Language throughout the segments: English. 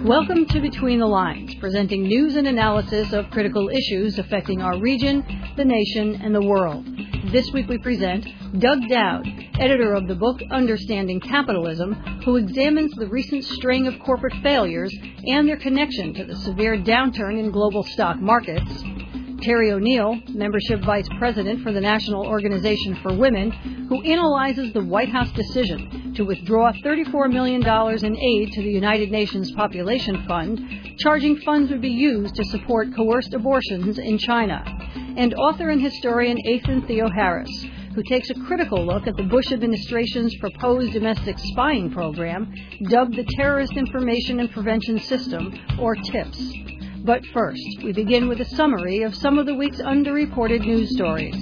Welcome to Between the Lines, presenting news and analysis of critical issues affecting our region, the nation, and the world. This week we present Doug Dowd, editor of the book Understanding Capitalism, who examines the recent string of corporate failures and their connection to the severe downturn in global stock markets. Terry O'Neill, membership vice president for the National Organization for Women, who analyzes the White House decision to withdraw $34 million in aid to the United Nations Population Fund, charging funds would be used to support coerced abortions in China. And author and historian Athan Theoharis, who takes a critical look at the Bush administration's proposed domestic spying program, dubbed the Terrorist Information and Prevention System, or TIPS. But first, we begin with a summary of some of the week's underreported news stories.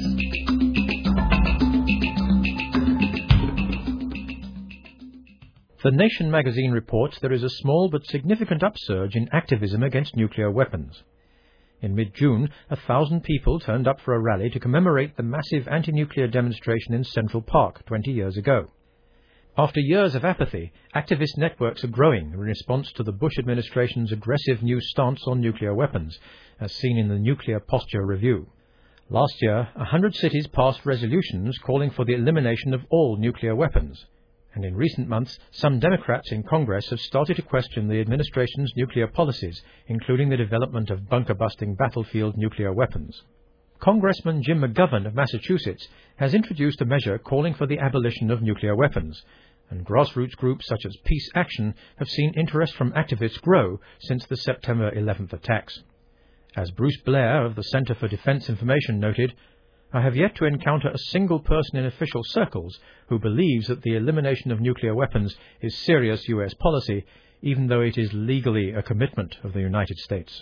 The Nation magazine reports there is a small but significant upsurge in activism against nuclear weapons. In mid-June, 1,000 people turned up for a rally to commemorate the massive anti-nuclear demonstration in Central Park 20 years ago. After years of apathy, activist networks are growing in response to the Bush administration's aggressive new stance on nuclear weapons, as seen in the Nuclear Posture Review. Last year, 100 cities passed resolutions calling for the elimination of all nuclear weapons. And in recent months, some Democrats in Congress have started to question the administration's nuclear policies, including the development of bunker-busting battlefield nuclear weapons. Congressman Jim McGovern of Massachusetts has introduced a measure calling for the abolition of nuclear weapons, and grassroots groups such as Peace Action have seen interest from activists grow since the September 11th attacks. As Bruce Blair of the Center for Defense Information noted, "I have yet to encounter a single person in official circles who believes that the elimination of nuclear weapons is serious U.S. policy, even though it is legally a commitment of the United States."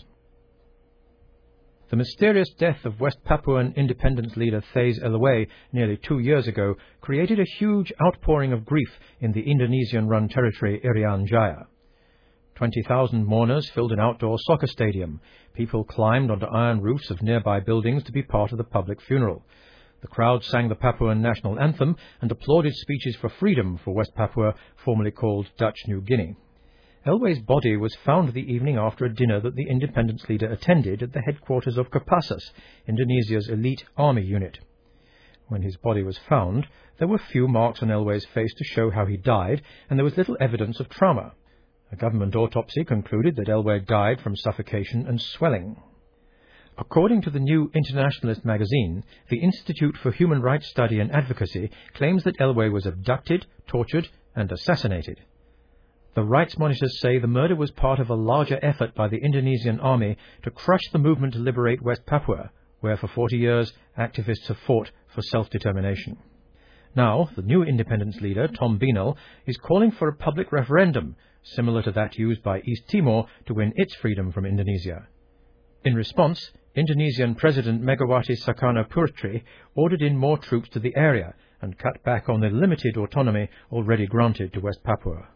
The mysterious death of West Papuan independence leader Thais Eluwe nearly 2 years ago created a huge outpouring of grief in the Indonesian-run territory Irian Jaya. 20,000 mourners filled an outdoor soccer stadium. People climbed onto iron roofs of nearby buildings to be part of the public funeral. The crowd sang the Papuan national anthem and applauded speeches for freedom for West Papua, formerly called Dutch New Guinea. Eluwe's body was found the evening after a dinner that the independence leader attended at the headquarters of Kopassus, Indonesia's elite army unit. When his body was found, there were few marks on Eluwe's face to show how he died, and there was little evidence of trauma. A government autopsy concluded that Eluwe died from suffocation and swelling. According to the New Internationalist magazine, the Institute for Human Rights Study and Advocacy claims that Eluwe was abducted, tortured, and assassinated. The rights monitors say the murder was part of a larger effort by the Indonesian army to crush the movement to liberate West Papua, where for 40 years activists have fought for self-determination. Now, the new independence leader, Tom Binal, is calling for a public referendum, similar to that used by East Timor to win its freedom from Indonesia. In response, Indonesian President Megawati Soekarno-Putri ordered in more troops to the area and cut back on the limited autonomy already granted to West Papua.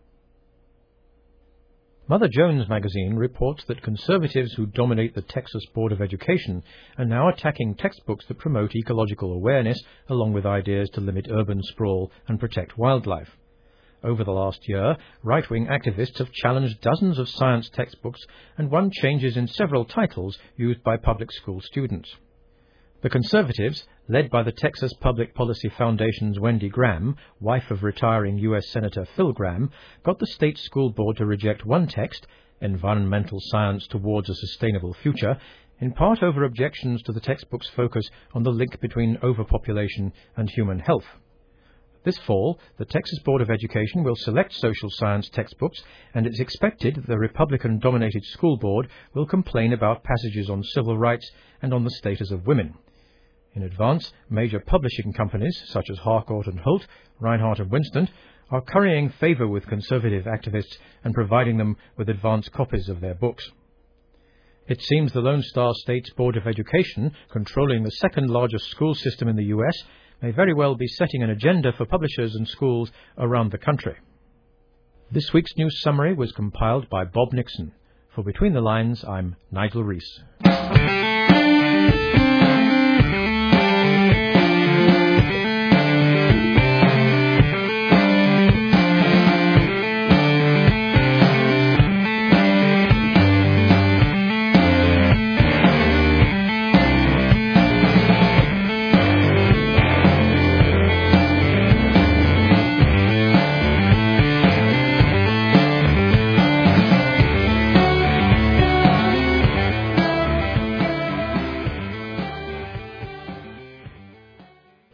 Mother Jones magazine reports that conservatives who dominate the Texas Board of Education are now attacking textbooks that promote ecological awareness, along with ideas to limit urban sprawl and protect wildlife. Over the last year, right-wing activists have challenged dozens of science textbooks and won changes in several titles used by public school students. The Conservatives, led by the Texas Public Policy Foundation's Wendy Graham, wife of retiring U.S. Senator Phil Graham, got the state school board to reject one text, Environmental Science Towards a Sustainable Future, in part over objections to the textbook's focus on the link between overpopulation and human health. This fall, the Texas Board of Education will select social science textbooks, and it's expected that the Republican-dominated school board will complain about passages on civil rights and on the status of women. In advance, major publishing companies such as Harcourt and Holt, Reinhardt and Winston are currying favor with conservative activists and providing them with advance copies of their books. It seems the Lone Star State's Board of Education, controlling the second-largest school system in the U.S., may very well be setting an agenda for publishers and schools around the country. This week's news summary was compiled by Bob Nixon. For Between the Lines, I'm Nigel Reese.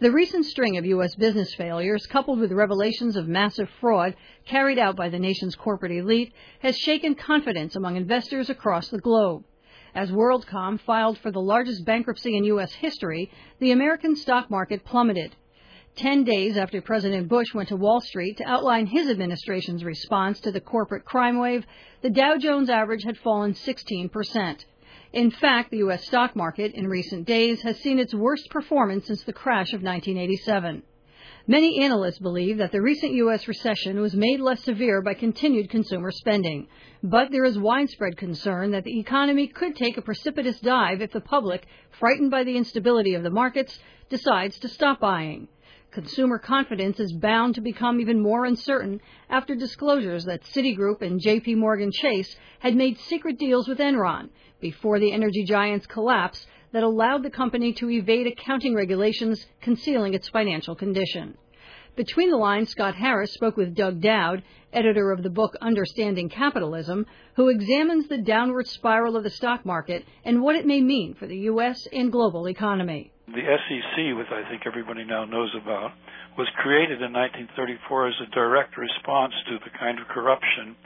The recent string of U.S. business failures, coupled with revelations of massive fraud carried out by the nation's corporate elite, has shaken confidence among investors across the globe. As WorldCom filed for the largest bankruptcy in U.S. history, the American stock market plummeted. 10 days after President Bush went to Wall Street to outline his administration's response to the corporate crime wave, the Dow Jones average had fallen 16%. In fact, the U.S. stock market in recent days has seen its worst performance since the crash of 1987. Many analysts believe that the recent U.S. recession was made less severe by continued consumer spending. But there is widespread concern that the economy could take a precipitous dive if the public, frightened by the instability of the markets, decides to stop buying. Consumer confidence is bound to become even more uncertain after disclosures that Citigroup and J.P. Morgan Chase had made secret deals with Enron before the energy giant's collapse that allowed the company to evade accounting regulations concealing its financial condition. Between the lines, Scott Harris spoke with Doug Dowd, editor of the book Understanding Capitalism, who examines the downward spiral of the stock market and what it may mean for the U.S. and global economy. The SEC, which I think everybody now knows about, was created in 1934 as a direct response to the kind of corruption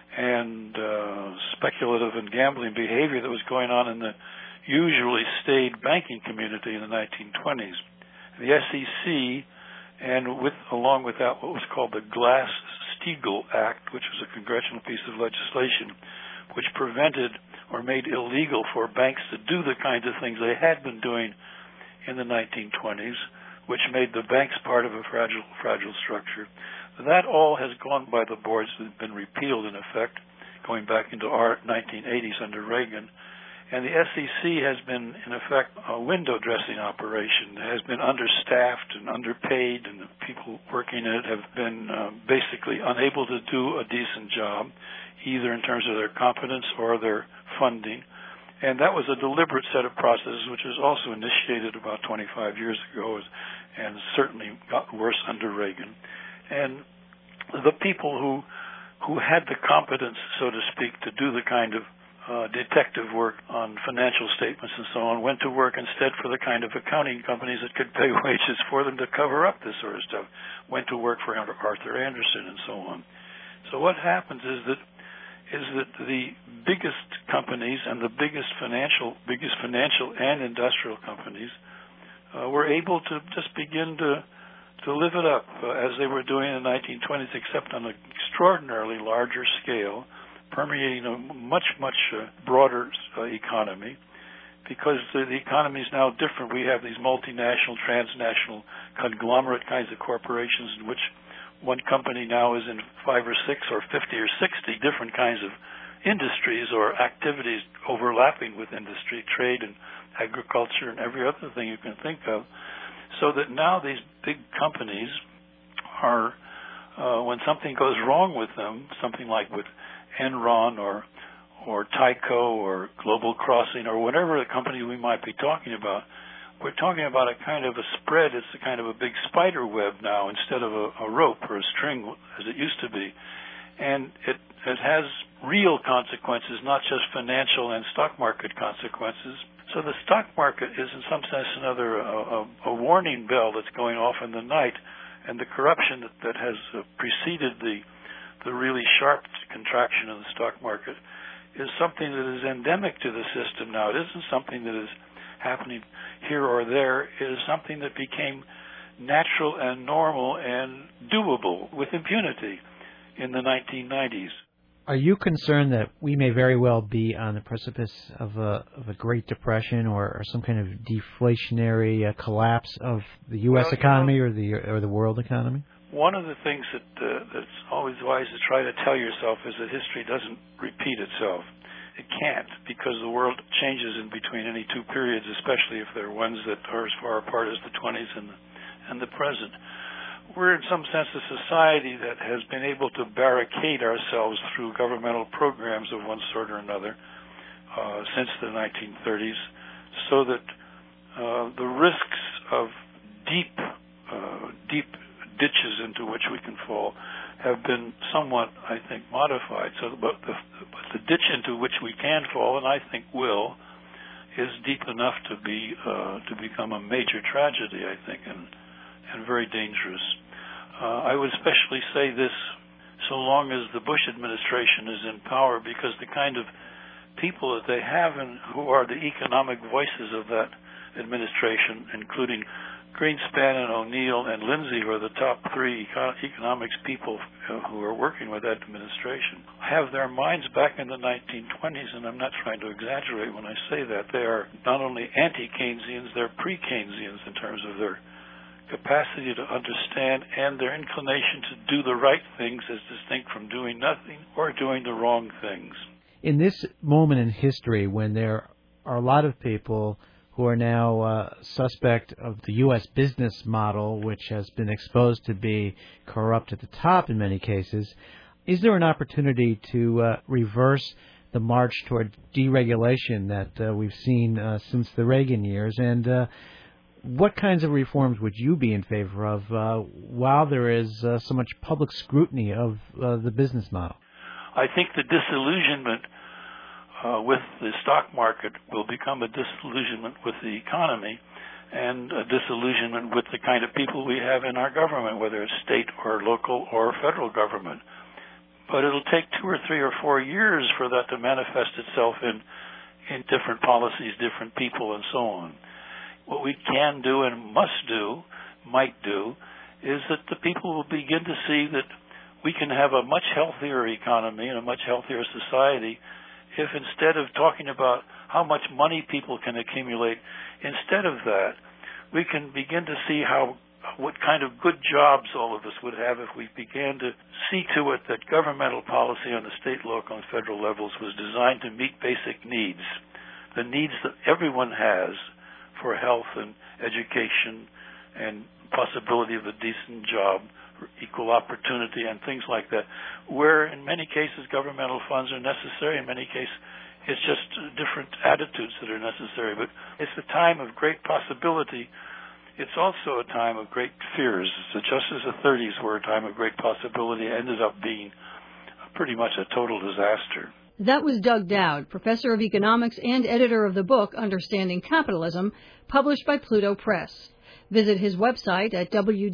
and speculative and gambling behavior that was going on in the usually staid banking community in the 1920s. The SEC, and along with that, what was called the Glass-Steagall Act, which was a congressional piece of legislation, which prevented or made illegal for banks to do the kinds of things they had been doing in the 1920s, which made the banks part of a fragile structure. That all has gone by the boards and been repealed, in effect, going back into our 1980s under Reagan. And the SEC has been, in effect, a window dressing operation. It has been understaffed and underpaid, and the people working in it have been basically unable to do a decent job, either in terms of their competence or their funding. And that was a deliberate set of processes, which was also initiated about 25 years ago and certainly got worse under Reagan. And the people who had the competence, so to speak, to do the kind of detective work on financial statements and so on, went to work instead for the kind of accounting companies that could pay wages for them to cover up this sort of stuff, went to work for Arthur Andersen and so on. So what happens is that the biggest companies and the biggest financial and industrial companies were able to just begin to live it up as they were doing in the 1920s, except on an extraordinarily larger scale, permeating a much broader economy, because the economy is now different. We have these multinational, transnational, conglomerate kinds of corporations in which one company now is in 5 or 6 or 50 or 60 different kinds of industries or activities overlapping with industry, trade and agriculture and every other thing you can think of. So that now these big companies are, when something goes wrong with them, something like with Enron or Tyco or Global Crossing or whatever the company we might be talking about, we're talking about a kind of a spread. It's a kind of a big spider web now instead of a rope or a string as it used to be. And it has real consequences, not just financial and stock market consequences. So the stock market is in some sense another a warning bell that's going off in the night, and the corruption that has preceded the really sharp contraction of the stock market is something that is endemic to the system now. It isn't something that is happening here or there. It is something that became natural and normal and doable with impunity in the 1990s. Are you concerned that we may very well be on the precipice of a Great Depression or some kind of deflationary collapse of the U.S. economy or the world economy? One of the things that's always wise to try to tell yourself is that history doesn't repeat itself. It can't, because the world changes in between any two periods, especially if they're ones that are as far apart as the 20s and the present. We're in some sense a society that has been able to barricade ourselves through governmental programs of one sort or another since the 1930s, so that the risks of deep ditches into which we can fall have been somewhat, I think, modified. So, but the ditch into which we can fall, and I think will, is deep enough to become a major tragedy, I think, and very dangerous. I would especially say this so long as the Bush administration is in power, because the kind of people that they have and who are the economic voices of that administration, including Greenspan and O'Neill and Lindsay, who are the top three economics people who are working with that administration, have their minds back in the 1920s, and I'm not trying to exaggerate when I say that. They are not only anti-Keynesians, they're pre-Keynesians in terms of their capacity to understand and their inclination to do the right things as distinct from doing nothing or doing the wrong things. In this moment in history, when there are a lot of people who are now suspect of the U.S. business model, which has been exposed to be corrupt at the top in many cases, is there an opportunity to reverse the march toward deregulation that we've seen since the Reagan years? And what kinds of reforms would you be in favor of while there is so much public scrutiny of the business model? I think the disillusionment with the stock market will become a disillusionment with the economy and a disillusionment with the kind of people we have in our government, whether it's state or local or federal government. But it'll take 2 or 3 or 4 years for that to manifest itself in different policies, different people, and so on. What we can do and might do, is that the people will begin to see that we can have a much healthier economy and a much healthier society if instead of talking about how much money people can accumulate, instead of that, we can begin to see what kind of good jobs all of us would have if we began to see to it that governmental policy on the state, local, and federal levels was designed to meet basic needs, the needs that everyone has for health and education and possibility of a decent job, equal opportunity, and things like that, where in many cases governmental funds are necessary. In many cases it's just different attitudes that are necessary. But it's a time of great possibility. It's also a time of great fears. So just as the 30s were a time of great possibility, it ended up being pretty much a total disaster. That was Doug Dowd, professor of economics and editor of the book Understanding Capitalism, published by Pluto Press. Visit his website at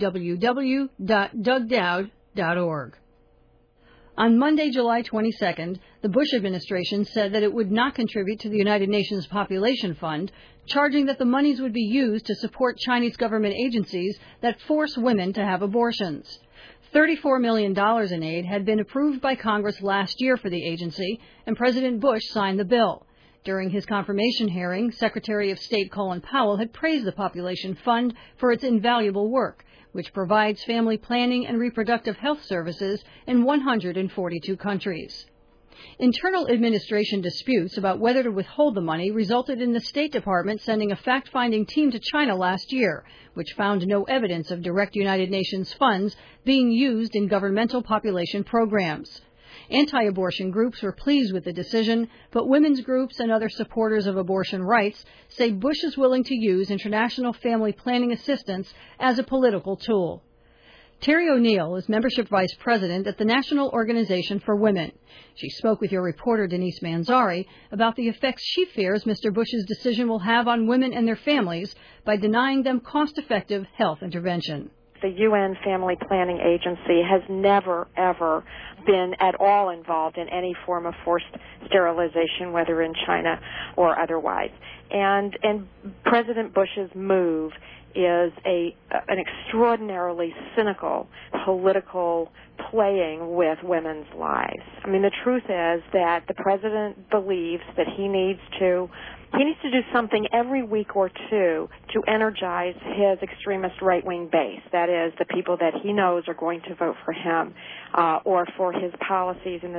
www.dougdowd.org. On Monday, July 22nd, the Bush administration said that it would not contribute to the United Nations Population Fund, charging that the monies would be used to support Chinese government agencies that force women to have abortions. $34 million in aid had been approved by Congress last year for the agency, and President Bush signed the bill. During his confirmation hearing, Secretary of State Colin Powell had praised the Population Fund for its invaluable work, which provides family planning and reproductive health services in 142 countries. Internal administration disputes about whether to withhold the money resulted in the State Department sending a fact-finding team to China last year, which found no evidence of direct United Nations funds being used in governmental population programs. Anti-abortion groups were pleased with the decision, but women's groups and other supporters of abortion rights say Bush is willing to use international family planning assistance as a political tool. Terry O'Neill is membership vice president at the National Organization for Women. She spoke with your reporter Denise Manzari about the effects she fears Mr. Bush's decision will have on women and their families by denying them cost-effective health intervention. The UN Family Planning Agency has never, ever been at all involved in any form of forced sterilization, whether in China or otherwise. And President Bush's move is an extraordinarily cynical political playing with women's lives. I mean, the truth is that the president believes that he needs to do something every week or two to energize his extremist right-wing base. That is, the people that he knows are going to vote for him or for his policies in the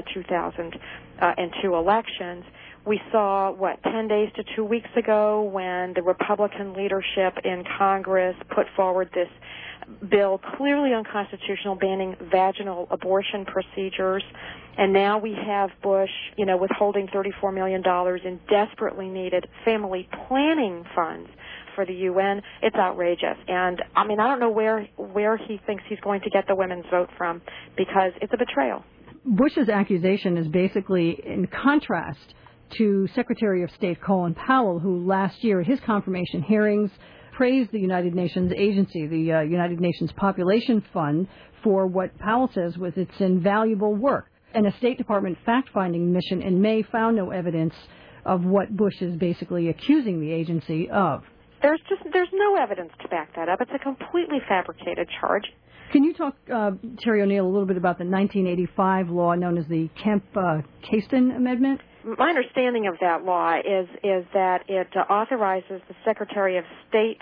2002 elections. We saw, 10 days to 2 weeks ago when the Republican leadership in Congress put forward this bill clearly unconstitutional, banning vaginal abortion procedures. And now we have Bush, withholding $34 million in desperately needed family planning funds for the UN. It's outrageous. And, I don't know where he thinks he's going to get the women's vote from, because it's a betrayal. Bush's accusation is basically in contrast to Secretary of State Colin Powell, who last year at his confirmation hearings praised the United Nations agency, the United Nations Population Fund, for what Powell says was its invaluable work. And a State Department fact-finding mission in May found no evidence of what Bush is basically accusing the agency of. There's no evidence to back that up. It's a completely fabricated charge. Can you talk, Terry O'Neill, a little bit about the 1985 law known as the Kemp-Casten Amendment? My understanding of that law is that it authorizes the Secretary of State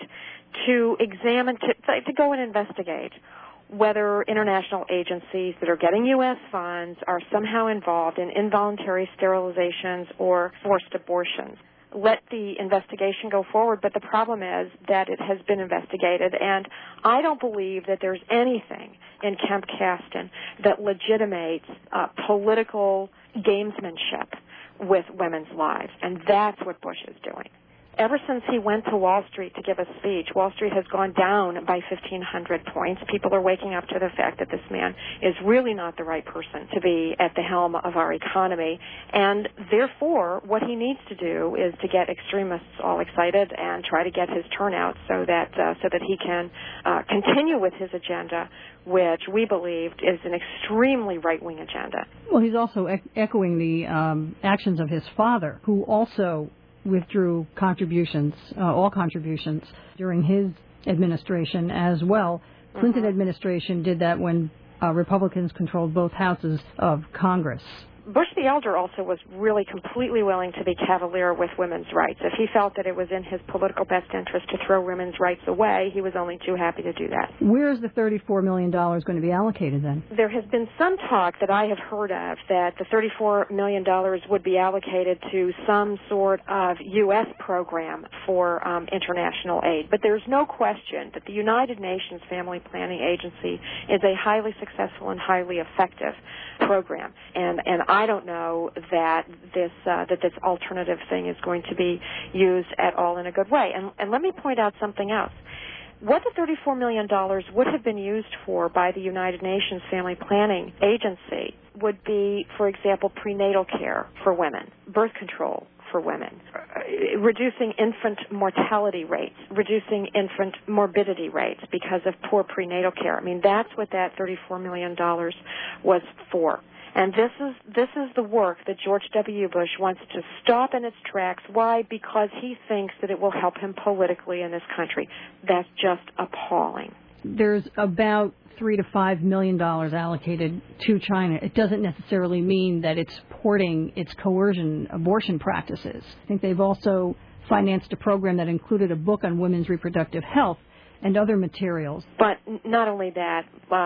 to examine, to go and investigate whether international agencies that are getting U.S. funds are somehow involved in involuntary sterilizations or forced abortions. Let the investigation go forward, but the problem is that it has been investigated, and I don't believe that there's anything in Kemp-Casten that legitimates political gamesmanship with women's lives, and that's what Bush is doing. Ever since he went to Wall Street to give a speech, Wall Street has gone down by 1,500 points. People are waking up to the fact that this man is really not the right person to be at the helm of our economy. And therefore, what he needs to do is to get extremists all excited and try to get his turnout so that he can continue with his agenda, which we believe is an extremely right-wing agenda. Well, he's also echoing the actions of his father, who also withdrew contributions, all contributions, during his administration as well. Clinton administration did that when Republicans controlled both houses of Congress. Bush the elder also was really completely willing to be cavalier with women's rights. If he felt that it was in his political best interest to throw women's rights away, he was only too happy to do that. Where is the $34 million going to be allocated then? There has been some talk that I have heard of that the $34 million would be allocated to some sort of U.S. program for international aid. But there's no question that the United Nations Family Planning Agency is a highly successful and highly effective program. And I don't know that this alternative thing is going to be used at all in a good way. And let me point out something else. What the $34 million would have been used for by the United Nations Family Planning Agency would be, for example, prenatal care for women, birth control for women, reducing infant mortality rates, reducing infant morbidity rates because of poor prenatal care. I mean, that's what that $34 million was for. And this is the work that George W. Bush wants to stop in its tracks. Why? Because he thinks that it will help him politically in this country. That's just appalling. There's about $3 to $5 million allocated to China. It doesn't necessarily mean that it's supporting its coercion abortion practices. I think they've also financed a program that included a book on women's reproductive health and other materials. But not only that,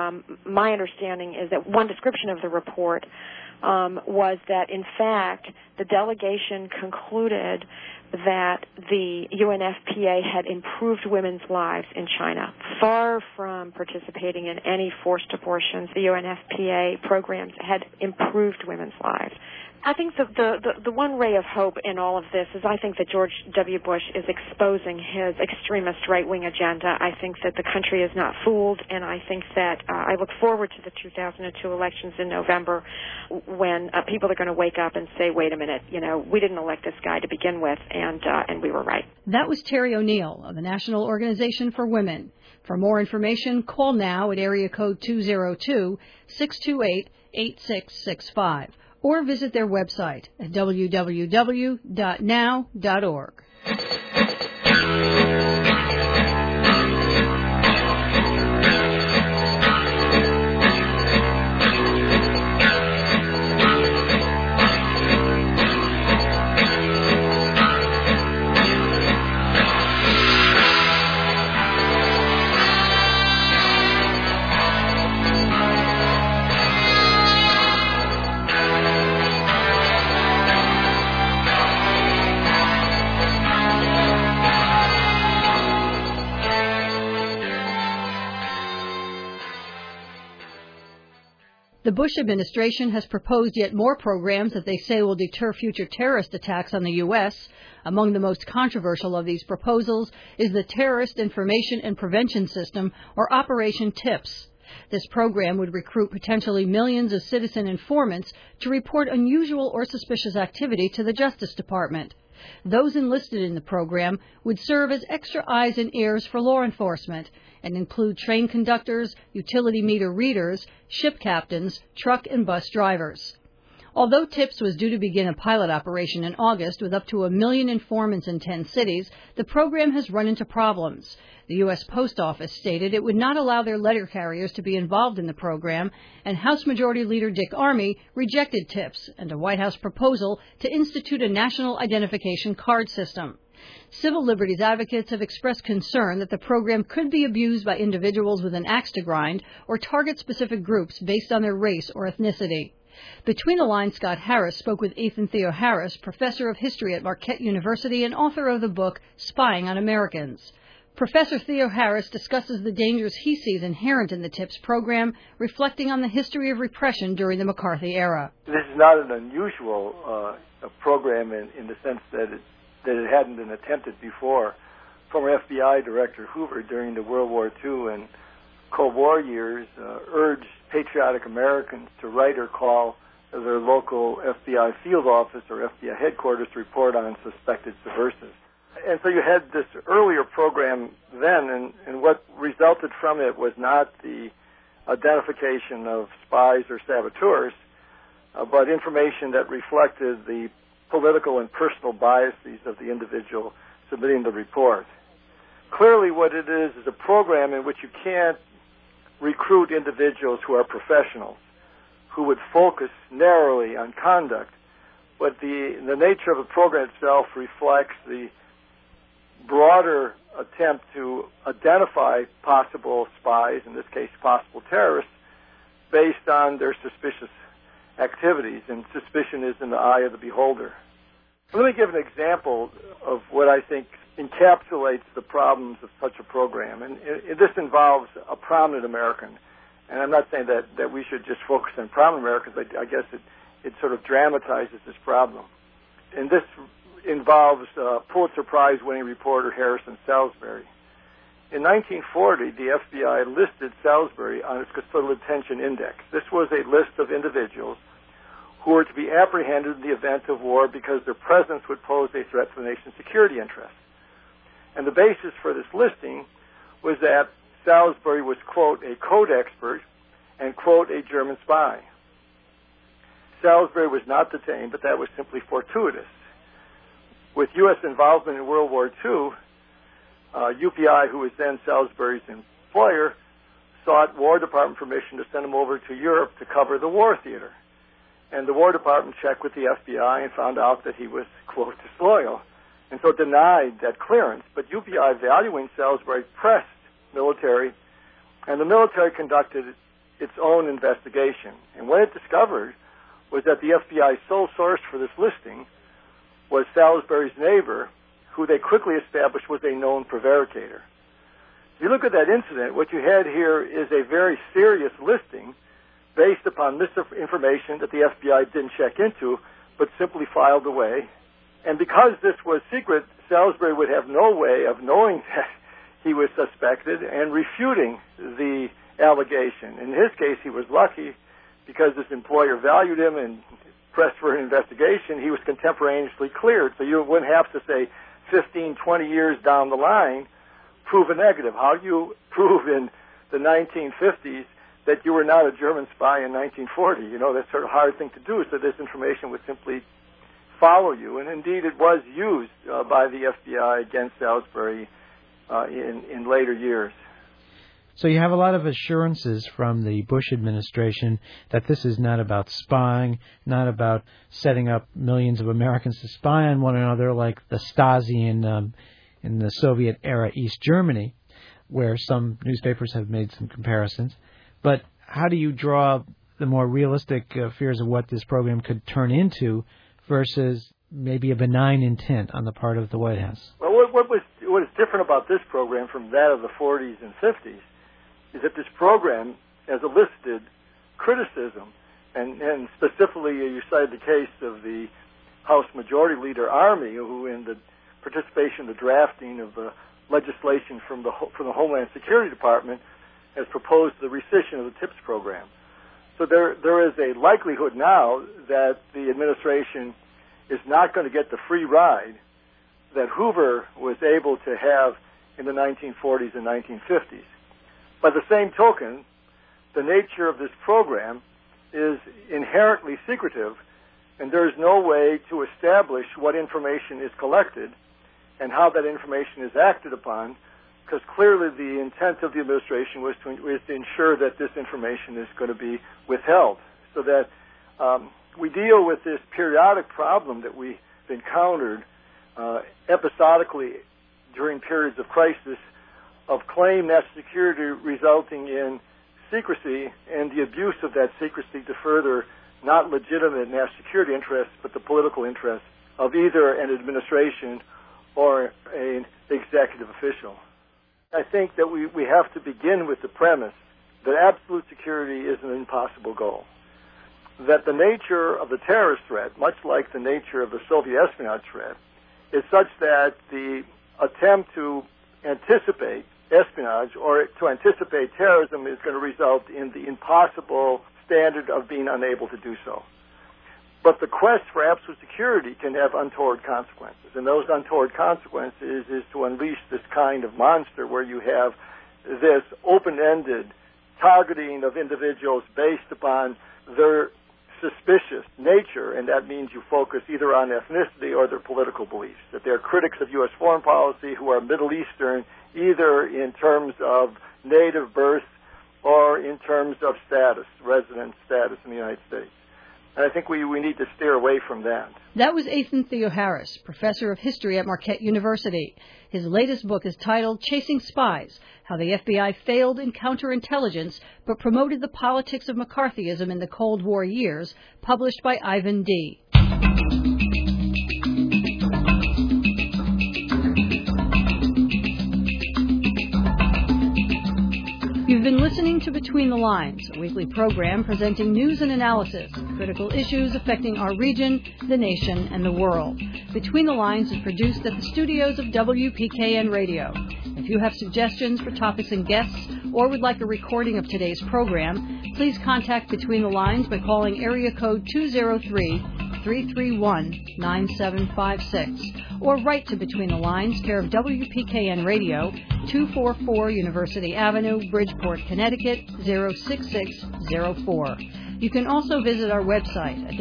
my understanding is that one description of the report was that, in fact, the delegation concluded that the UNFPA had improved women's lives in China. Far from participating in any forced abortions, the UNFPA programs had improved women's lives. I think the one ray of hope in all of this is I think that George W. Bush is exposing his extremist right-wing agenda. I think that the country is not fooled, and I think that I look forward to the 2002 elections in November when people are going to wake up and say, wait a minute, we didn't elect this guy to begin with, and we were right. That was Terry O'Neill of the National Organization for Women. For more information, call now at area code 202-628-8665. or visit their website at www.now.org. The Bush administration has proposed yet more programs that they say will deter future terrorist attacks on the U.S. Among the most controversial of these proposals is the Terrorist Information and Prevention System, or Operation TIPS. This program would recruit potentially millions of citizen informants to report unusual or suspicious activity to the Justice Department. Those enlisted in the program would serve as extra eyes and ears for law enforcement and include train conductors, utility meter readers, ship captains, truck and bus drivers. Although TIPS was due to begin a pilot operation in August with up to 1 million informants in 10 cities, the program has run into problems. The U.S. Post Office stated it would not allow their letter carriers to be involved in the program, and House Majority Leader Dick Armey rejected TIPS and a White House proposal to institute a national identification card system. Civil liberties advocates have expressed concern that the program could be abused by individuals with an axe to grind or target specific groups based on their race or ethnicity. Between the Lines, Scott Harris spoke with Ethan Theoharis, professor of history at Marquette University and author of the book Spying on Americans. Professor Theoharis discusses the dangers he sees inherent in the TIPS program, reflecting on the history of repression during the McCarthy era. This is not an unusual program in the sense that it hadn't been attempted before. Former FBI Director Hoover during the World War II and Cold War years urged patriotic Americans to write or call their local FBI field office or FBI headquarters to report on suspected subversives. And so you had this earlier program then, and what resulted from it was not the identification of spies or saboteurs, but information that reflected the political and personal biases of the individual submitting the report. Clearly what it is a program in which you can't recruit individuals who are professionals, who would focus narrowly on conduct, but the nature of the program itself reflects the broader attempt to identify possible spies, in this case possible terrorists, based on their suspicious activities, and suspicion is in the eye of the beholder. Let me give an example of what I think encapsulates the problems of such a program, and this involves a prominent American. And I'm not saying that we should just focus on prominent Americans. I guess it sort of dramatizes this problem. And this involves Pulitzer Prize-winning reporter Harrison Salisbury. In 1940, the FBI listed Salisbury on its custodial detention index. This was a list of individuals who were to be apprehended in the event of war because their presence would pose a threat to the nation's security interests. And the basis for this listing was that Salisbury was, quote, a code expert and, quote, a German spy. Salisbury was not detained, but that was simply fortuitous. With U.S. involvement in World War II, UPI, who was then Salisbury's employer, sought War Department permission to send him over to Europe to cover the war theater. And the War Department checked with the FBI and found out that he was, quote, disloyal, and so denied that clearance. But UPI, valuing Salisbury, pressed military, and the military conducted its own investigation. And what it discovered was that the FBI's sole source for this listing was Salisbury's neighbor, who they quickly established was a known prevaricator. If you look at that incident, what you had here is a very serious listing based upon misinformation that the FBI didn't check into, but simply filed away. And because this was secret, Salisbury would have no way of knowing that he was suspected and refuting the allegation. In his case, he was lucky because his employer valued him and pressed for an investigation. He was contemporaneously cleared, so you wouldn't have to say 15, 20 years down the line, prove a negative. How do you prove in the 1950s that you were not a German spy in 1940? You know, that's sort of a hard thing to do, so this information would simply follow you. And indeed, it was used by the FBI against Salisbury in later years. So you have a lot of assurances from the Bush administration that this is not about spying, not about setting up millions of Americans to spy on one another like the Stasi in the Soviet-era East Germany, where some newspapers have made some comparisons. But how do you draw the more realistic fears of what this program could turn into versus maybe a benign intent on the part of the White House? Well, what is different about this program from that of the 40s and 50s is that this program has elicited criticism, and specifically you cited the case of the House Majority Leader Armey, who in the participation in the drafting of the legislation from the Homeland Security Department has proposed the rescission of the TIPS program. So there is a likelihood now that the administration is not going to get the free ride that Hoover was able to have in the 1940s and 1950s. By the same token, the nature of this program is inherently secretive, and there is no way to establish what information is collected and how that information is acted upon, because clearly the intent of the administration was to ensure that this information is going to be withheld, so that we deal with this periodic problem that we've encountered episodically during periods of crisis of claim national security resulting in secrecy and the abuse of that secrecy to further not legitimate national security interests, but the political interests of either an administration or an executive official. I think that we have to begin with the premise that absolute security is an impossible goal. That the nature of the terrorist threat, much like the nature of the Soviet espionage threat, is such that the attempt to anticipate espionage or to anticipate terrorism is going to result in the impossible standard of being unable to do so. But the quest for absolute security can have untoward consequences, and those untoward consequences is to unleash this kind of monster where you have this open-ended targeting of individuals based upon their suspicious nature, and that means you focus either on ethnicity or their political beliefs, that they're critics of U.S. foreign policy who are Middle Eastern, either in terms of native birth or in terms of status, resident status in the United States. And I think we need to steer away from that. That was Ethan Theoharis, professor of history at Marquette University. His latest book is titled Chasing Spies, How the FBI Failed in Counterintelligence but Promoted the Politics of McCarthyism in the Cold War Years, published by Ivan D. You've been listening to Between the Lines, a weekly program presenting news and analysis, critical issues affecting our region, the nation, and the world. Between the Lines is produced at the studios of WPKN Radio. If you have suggestions for topics and guests, or would like a recording of today's program, please contact Between the Lines by calling area code 203-331-9756, or write to Between the Lines, care of WPKN Radio, 244 University Avenue, Bridgeport, Connecticut, 06604. You can also visit our website at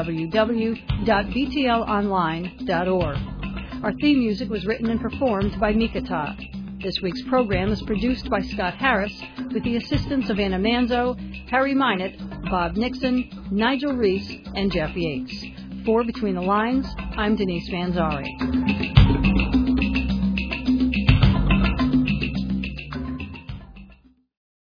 www.btlonline.org. Our theme music was written and performed by Mikata. This week's program is produced by Scott Harris with the assistance of Anna Manzo, Harry Minott, Bob Nixon, Nigel Reese, and Jeff Yates. For Between the Lines, I'm Denise Manzari.